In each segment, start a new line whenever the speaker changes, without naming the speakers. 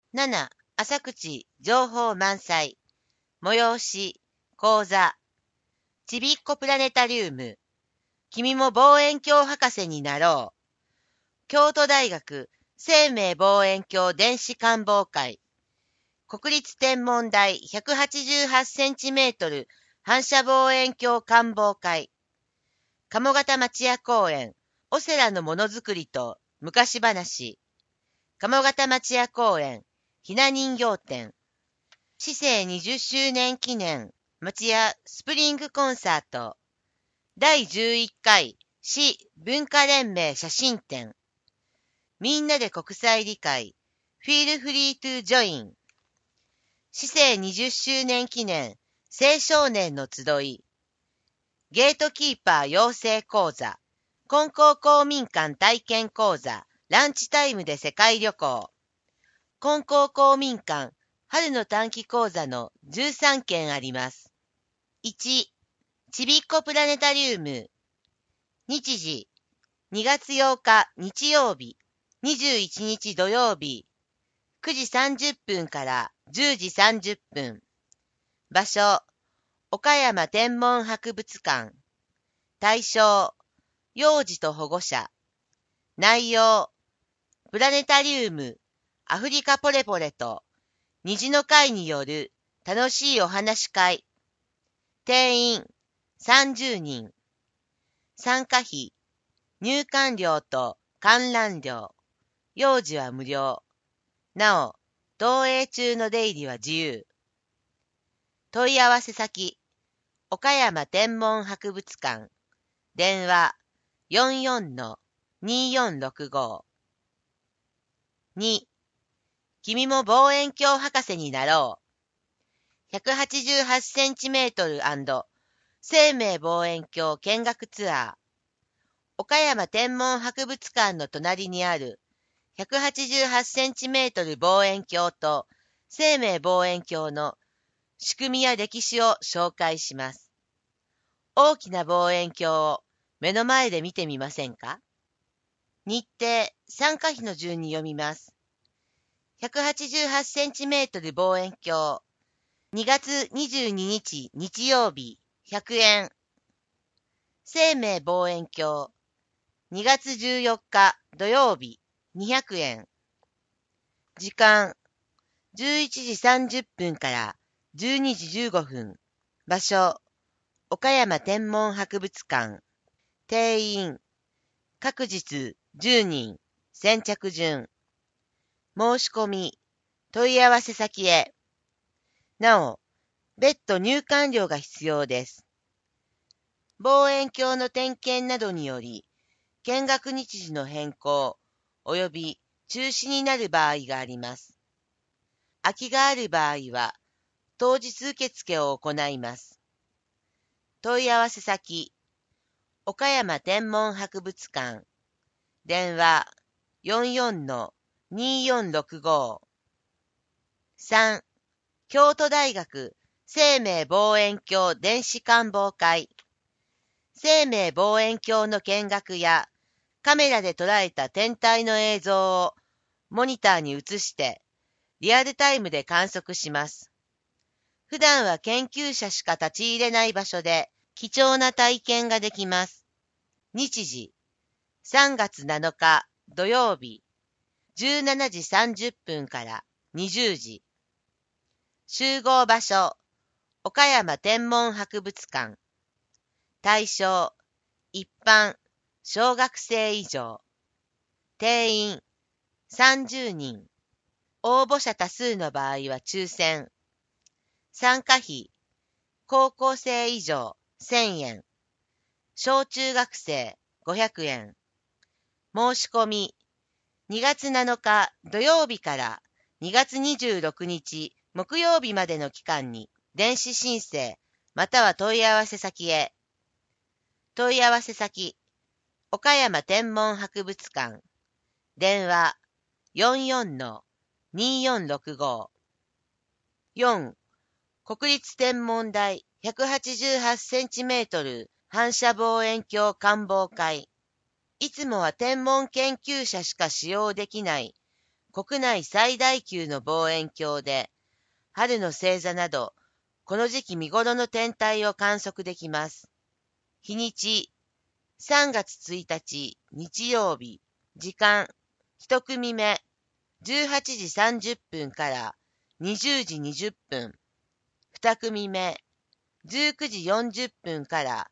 7、浅口情報満載。催し、講座。ちびっこプラネタリウム。君も望遠鏡博士になろう。京都大学生命望遠鏡電子観望会。国立天文台188センチメートル反射望遠鏡観望会。鴨方町屋公園、オセラのものづくりと昔話。鴨方町屋公園、ひな人形展。市政20周年記念、町屋スプリングコンサート。第11回市文化連盟写真展。みんなで国際理解。Feel free to join。市政20周年記念青少年の集い。ゲートキーパー養成講座。金光公民館体験講座。ランチタイムで世界旅行。金光公民館春の短期講座の13件あります。1、ちびっこプラネタリウム。日時、2月8日日曜日、21日土曜日、9時30分から10時30分。場所、岡山天文博物館。対象、幼児と保護者。内容、プラネタリウム、アフリカポレポレと虹の会による楽しいお話会。定員30人。参加費、入館料と観覧料。幼児は無料。なお、投影中の出入りは自由。問い合わせ先、岡山天文博物館。電話44-2465。2、君も望遠鏡博士になろう。188センチメートル&生命望遠鏡見学ツアー。岡山天文博物館の隣にある188センチメートル望遠鏡と生命望遠鏡の仕組みや歴史を紹介します。大きな望遠鏡を目の前で見てみませんか？日程、参加費の順に読みます。188センチメートル望遠鏡。2月22日日曜日、100円。生命望遠鏡。2月14日土曜日、200円。時間、11時30分から12時15分。場所、岡山天文博物館。定員、各日10人、先着順。申し込み、問い合わせ先へ。なお、別途入館料が必要です。望遠鏡の点検などにより、見学日時の変更、及び中止になる場合があります。空きがある場合は、当日受付を行います。問い合わせ先、岡山天文博物館。電話44-2465。3、京都大学生命望遠鏡電子観望会。生命望遠鏡の見学やカメラで捉えた天体の映像をモニターに映してリアルタイムで観測します。普段は研究者しか立ち入れない場所で貴重な体験ができます。日時、3月7日土曜日、17時30分から20時。集合場所、岡山天文博物館。対象、一般、小学生以上。定員、30人。応募者多数の場合は抽選。参加費、高校生以上1000円。小中学生500円。申し込み、2月7日土曜日から2月26日木曜日までの期間に電子申請または問い合わせ先へ。問い合わせ先、岡山天文博物館。電話44-2465。4、国立天文台188センチメートル反射望遠鏡観望会。いつもは天文研究者しか使用できない国内最大級の望遠鏡で、春の星座など、この時期見頃の天体を観測できます。日にち、3月1日日曜日、時間、1組目、18時30分から20時20分、2組目、19時40分から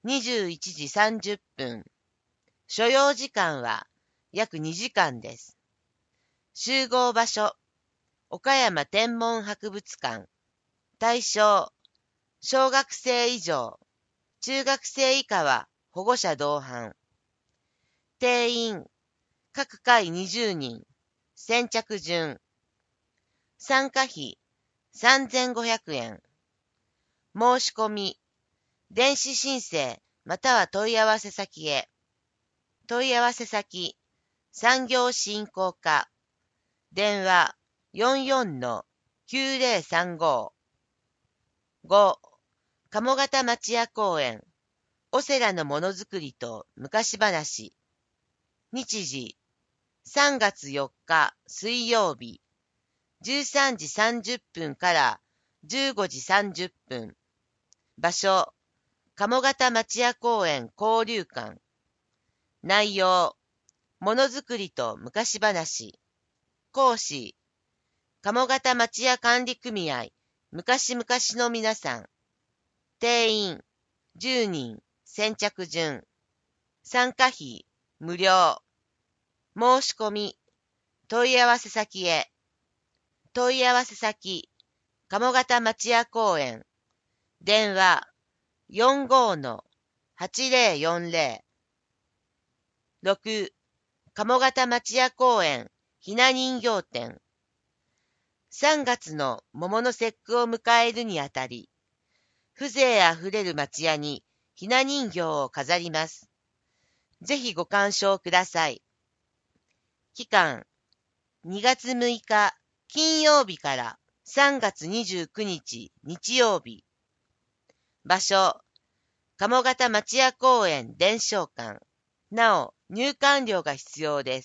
21時30分、所要時間は約2時間です。集合場所、岡山天文博物館。対象、小学生以上、中学生以下は保護者同伴。定員、各回20人。先着順。参加費、3500円。申し込み、電子申請または問い合わせ先へ。問い合わせ先、産業振興課。電話、44-9035。5、鴨方町屋公園、オセラのものづくりと昔話。日時、3月4日水曜日、13時30分から15時30分。場所、鴨方町屋公園交流館。内容、ものづくりと昔話。講師、鴨方町屋管理組合、昔々の皆さん。定員、10人、先着順。参加費、無料。申し込み、問い合わせ先へ。問い合わせ先、鴨方町屋公園。電話、45-8040。6、鴨方町屋公園、ひな人形展。3月の桃の節句を迎えるにあたり、風情あふれる町屋にひな人形を飾ります。ぜひご鑑賞ください。期間、2月6日金曜日から3月29日日曜日。場所、鴨方町屋公園伝承館。なお、入館料が必要です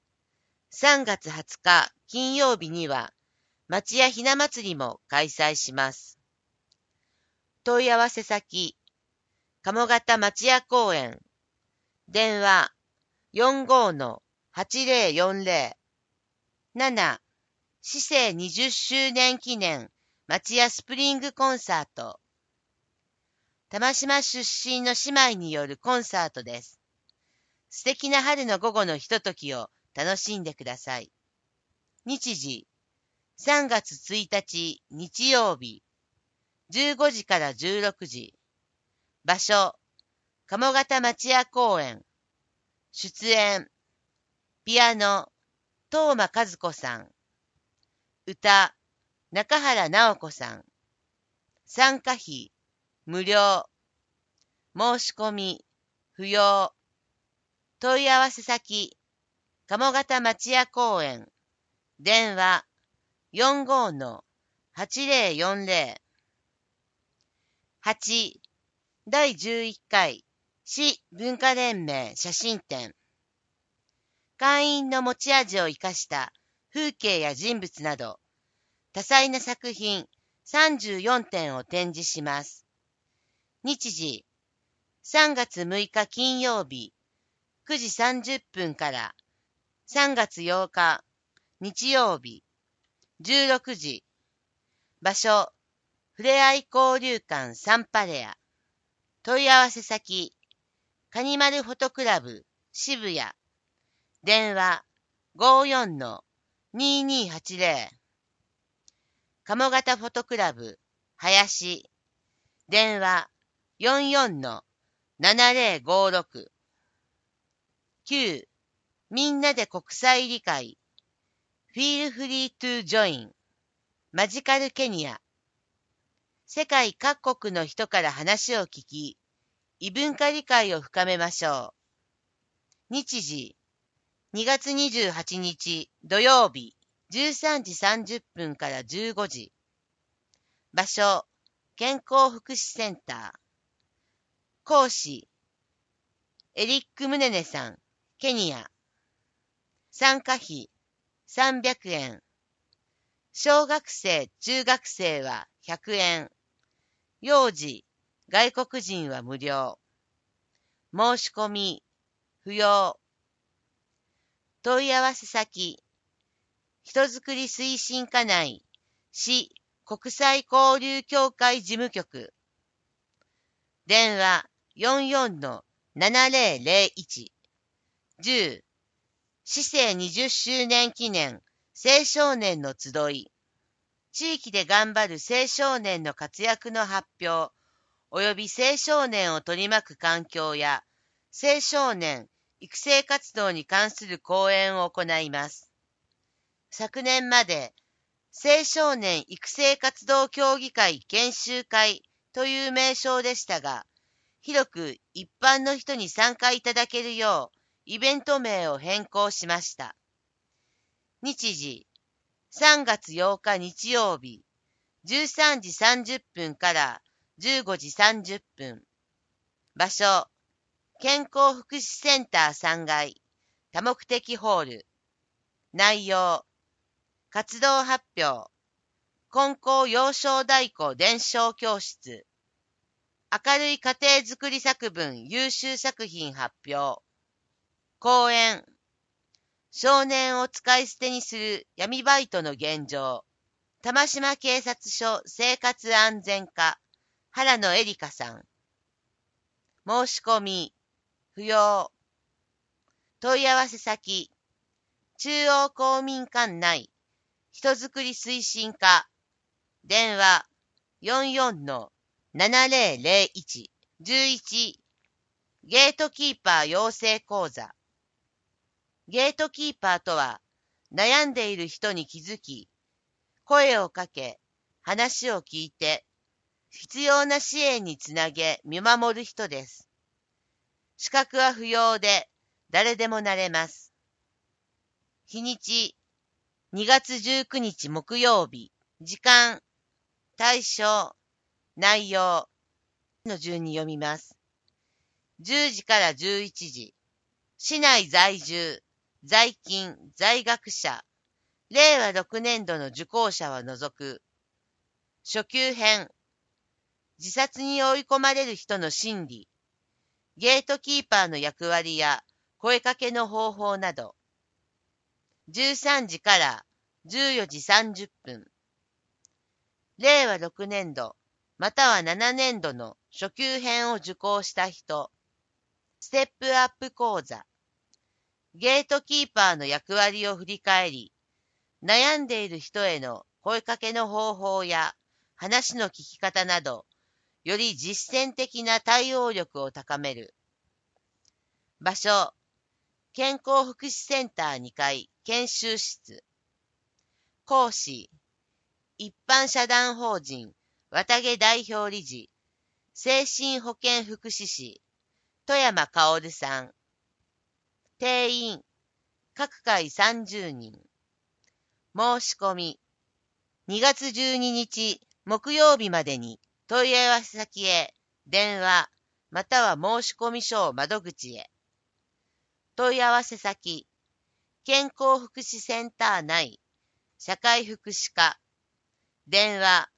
。3月20日金曜日には、町屋ひな祭りも開催します。問い合わせ先、鴨方町屋公園。電話、45-8040。7、市政20周年記念町屋スプリングコンサート。玉島出身の姉妹によるコンサートです。素敵な春の午後のひとときを楽しんでください。日時、3月1日日曜日、15時から16時。場所、鴨方町屋公園。出演、ピアノ、東間和子さん。歌、中原直子さん。参加費、無料。申し込み、不要。問い合わせ先、鴨方町屋公園。電話、45-8040。8、第11回市文化連盟写真展。会員の持ち味を生かした風景や人物など、多彩な作品34点を展示します。日時、3月6日金曜日、9時30分から3月8日日曜日、16時。場所、ふれあい交流館サンパレア。問い合わせ先、カニマルフォトクラブ渋谷。電話、54-2280。鴨方フォトクラブ林。電話、44-7056。9、みんなで国際理解。Feel free to join。マジカルケニア。世界各国の人から話を聞き、異文化理解を深めましょう。日時、2月28日土曜日、13時30分から15時。場所、健康福祉センター。講師、エリック・ムネネさん、ケニア。参加費、 300円。小学生、中学生は100円。幼児、外国人は無料。申し込み、不要。問い合わせ先、人づくり推進課内、市国際交流協会事務局。電話44-7001。10、市政20周年記念青少年の集い。地域で頑張る青少年の活躍の発表、及び青少年を取り巻く環境や青少年育成活動に関する講演を行います。昨年まで青少年育成活動協議会研修会という名称でしたが、広く一般の人に参加いただけるようイベント名を変更しました。日時、3月8日日曜日、13時30分から15時30分。場所、健康福祉センター3階、多目的ホール。内容、活動発表、金光幼少太鼓伝承教室。明るい家庭づくり作文優秀作品発表。講演。少年を使い捨てにする闇バイトの現状。玉島警察署生活安全課、原野恵里香さん。申し込み、不要。問い合わせ先、中央公民館内、人づくり推進課。電話44-7001。11、ゲートキーパー養成講座。ゲートキーパーとは、悩んでいる人に気づき、声をかけ、話を聞いて、必要な支援につなげ、見守る人です。資格は不要で、誰でもなれます。日にち、2月19日木曜日。時間、対象、内容の順に読みます。10時から11時。市内在住、在勤、在学者、令和6年度の受講者は除く。初級編。自殺に追い込まれる人の心理。ゲートキーパーの役割や声かけの方法など。13時から14時30分。令和6年度または7年度の初級編を受講した人。ステップアップ講座。ゲートキーパーの役割を振り返り、悩んでいる人への声かけの方法や話の聞き方など、より実践的な対応力を高める。場所、健康福祉センター2階研修室。講師、一般社団法人綿毛代表理事、精神保健福祉士、富山薫さん。定員、各回30人。申し込み、2月12日木曜日までに問い合わせ先へ電話または申し込み書を窓口へ。問い合わせ先、健康福祉センター内、社会福祉課。電話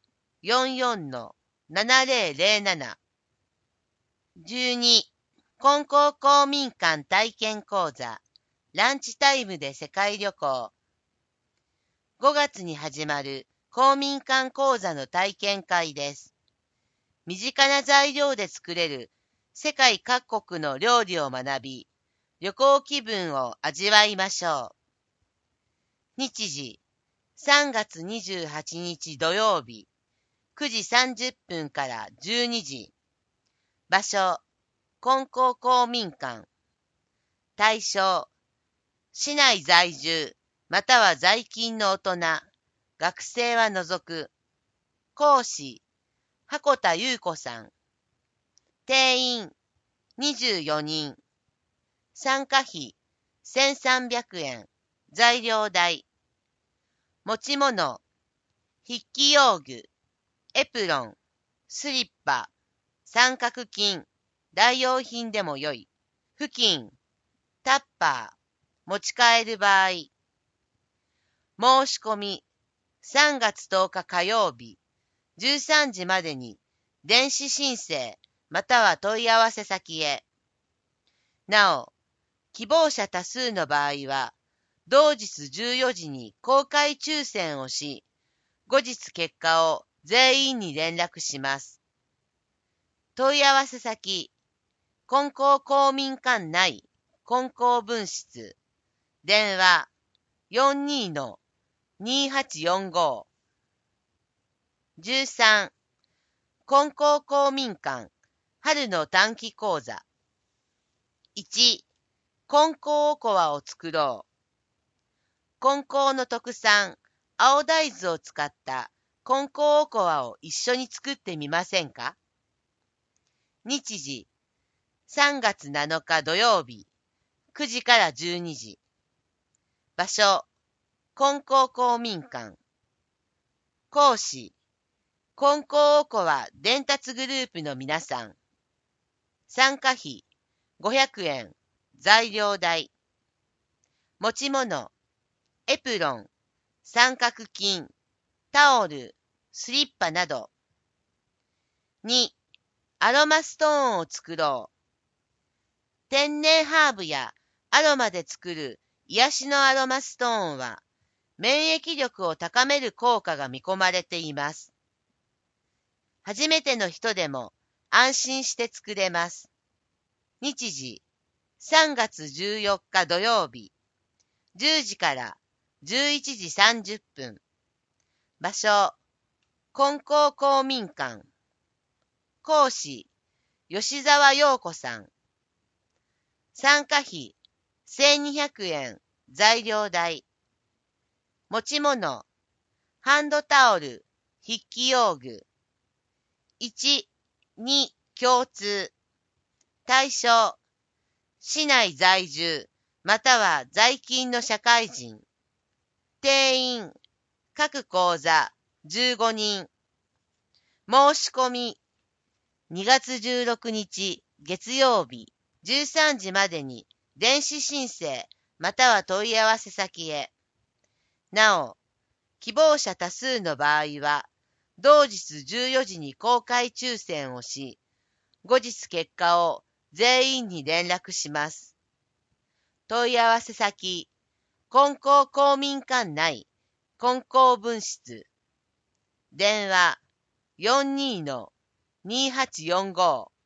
44-7007。12、金光公民館体験講座、ランチタイムで世界旅行。5月に始まる公民館講座の体験会です。身近な材料で作れる世界各国の料理を学び、旅行気分を味わいましょう。日時、3月28日土曜日、9時30分から12時。場所、金光公民館。対象、市内在住、または在勤の大人、学生は除く。講師、箱田優子さん。定員、24人。参加費、1300円。材料代。持ち物、筆記用具、エプロン、スリッパ、三角巾、代用品でもよい。布巾、タッパー、持ち帰る場合。 申し込み3月10日火曜日13時までに電子申請または問い合わせ先へ。なお、希望者多数の場合は、同日14時に公開抽選をし、後日結果を全員に連絡します。問い合わせ先、金光公民館内金光分室、電話 42-2845 13金光公民館春の短期講座。1、金光おこわを作ろう。金光の特産、青大豆を使った金光おこわを一緒に作ってみませんか？日時、3月7日土曜日、9時から12時。場所、金光公民館。講師、金光おこわ伝達グループの皆さん。参加費、500円、材料代。持ち物、エプロン、三角巾、タオル、スリッパなど。2、アロマストーンを作ろう。天然ハーブやアロマで作る癒しのアロマストーンは、免疫力を高める効果が見込まれています。初めての人でも安心して作れます。日時、3月14日土曜日、10時から11時30分。場所、金光公民館。講師、吉沢陽子さん。参加費、1200円、材料代。持ち物、ハンドタオル、筆記用具。1、2、共通。対象、市内在住、または在勤の社会人。定員、各講座15人。申し込み、2月16日月曜日13時までに電子申請または問い合わせ先へ。なお、希望者多数の場合は、同日14時に公開抽選をし、後日結果を全員に連絡します。問い合わせ先、金光公民館内、金光分室。電話 42-2845